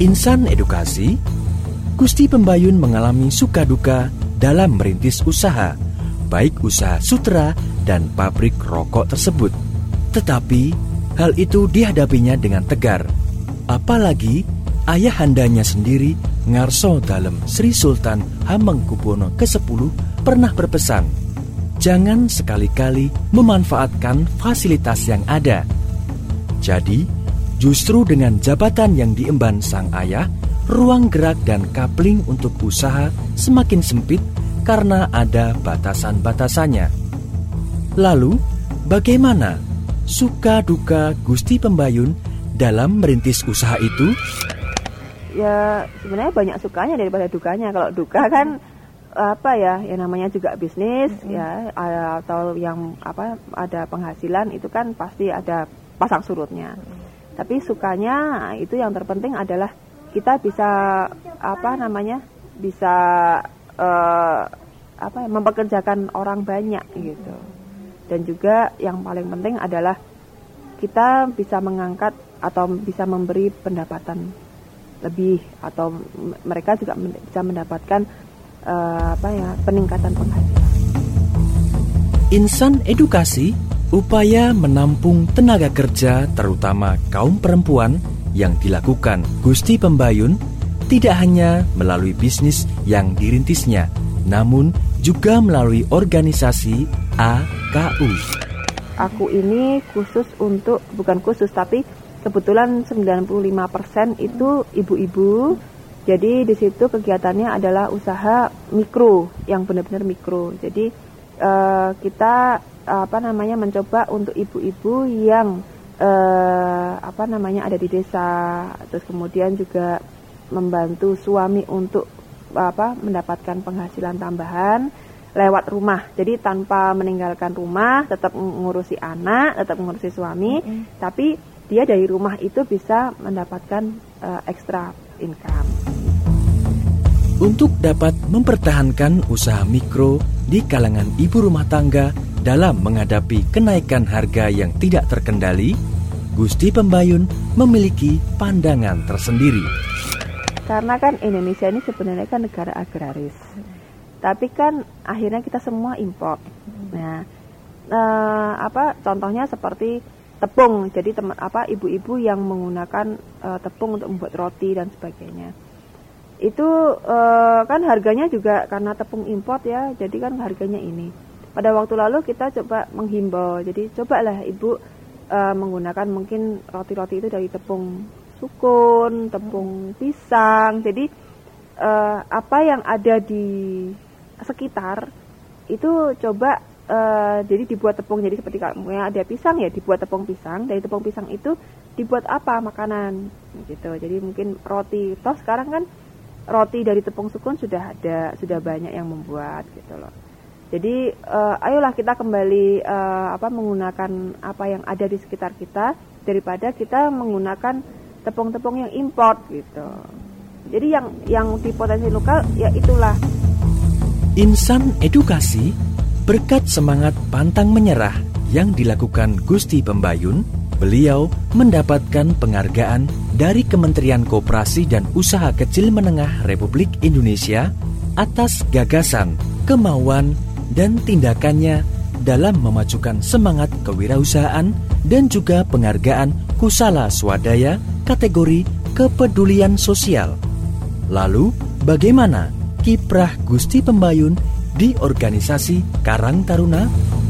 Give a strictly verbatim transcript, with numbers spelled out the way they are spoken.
Insan edukasi, Gusti Pembayun mengalami suka duka dalam merintis usaha, baik usaha sutera dan pabrik rokok tersebut. Tetapi hal itu dihadapinya dengan tegar. Apalagi ayahandanya sendiri, Ngarso Dalem Sri Sultan Hamengkubuwono kesepuluh pernah berpesan, jangan sekali-kali memanfaatkan fasilitas yang ada. Jadi, justru dengan jabatan yang diemban sang ayah, ruang gerak dan kapling untuk usaha semakin sempit karena ada batasan-batasannya. Lalu, bagaimana suka duka Gusti Pembayun dalam merintis usaha itu? Ya, sebenarnya banyak sukanya daripada dukanya. Kalau duka kan apa ya, yang namanya juga bisnis, mm-hmm. ya, atau yang apa ada penghasilan, itu kan pasti ada pasang surutnya. Mm-hmm. Tapi sukanya itu yang terpenting adalah kita bisa apa namanya bisa uh, apa ya, mempekerjakan orang banyak gitu. Dan juga yang paling penting adalah kita bisa mengangkat atau bisa memberi pendapatan lebih, atau mereka juga bisa mendapatkan uh, apa ya peningkatan penghasilan. Insan edukasi, upaya menampung tenaga kerja terutama kaum perempuan yang dilakukan Gusti Pembayun tidak hanya melalui bisnis yang dirintisnya, namun juga melalui organisasi A K U. Aku ini khusus untuk, bukan khusus tapi kebetulan sembilan puluh lima persen itu ibu-ibu. Jadi di situ kegiatannya adalah usaha mikro, yang benar-benar mikro. Jadi uh, kita apa namanya mencoba untuk ibu-ibu yang uh, apa namanya ada di desa, terus kemudian juga membantu suami untuk apa mendapatkan penghasilan tambahan lewat rumah. Jadi tanpa meninggalkan rumah, tetap mengurusi anak, tetap mengurusi suami, mm-hmm. tapi dia dari rumah itu bisa mendapatkan uh, extra income. Untuk dapat mempertahankan usaha mikro di kalangan ibu rumah tangga dalam menghadapi kenaikan harga yang tidak terkendali, Gusti Pembayun memiliki pandangan tersendiri. Karena kan Indonesia ini sebenarnya kan negara agraris, tapi kan akhirnya kita semua import. Nah, uh, apa contohnya seperti tepung, jadi teman apa ibu-ibu yang menggunakan uh, tepung untuk membuat roti dan sebagainya. Itu uh, kan harganya juga karena tepung import ya, jadi kan harganya ini. Pada waktu lalu kita coba menghimbau, jadi cobalah ibu uh, menggunakan mungkin roti-roti itu dari tepung sukun, tepung pisang. Jadi uh, apa yang ada di sekitar itu coba Uh, jadi dibuat tepung, jadi seperti kalau ada pisang ya dibuat tepung pisang, dari tepung pisang itu dibuat apa makanan gitu. Jadi mungkin roti, toh sekarang kan roti dari tepung sukun sudah ada, sudah banyak yang membuat gitu loh. Jadi uh, ayolah kita kembali uh, apa menggunakan apa yang ada di sekitar kita daripada kita menggunakan tepung-tepung yang import gitu. Jadi yang yang di potensi lokal ya itulah. Insan edukasi, berkat semangat pantang menyerah yang dilakukan Gusti Pembayun, beliau mendapatkan penghargaan dari Kementerian Koperasi dan Usaha Kecil Menengah Republik Indonesia atas gagasan, kemauan, dan tindakannya dalam memajukan semangat kewirausahaan dan juga penghargaan Kusala Swadaya kategori kepedulian sosial. Lalu, bagaimana kiprah Gusti Pembayun di organisasi Karang Taruna?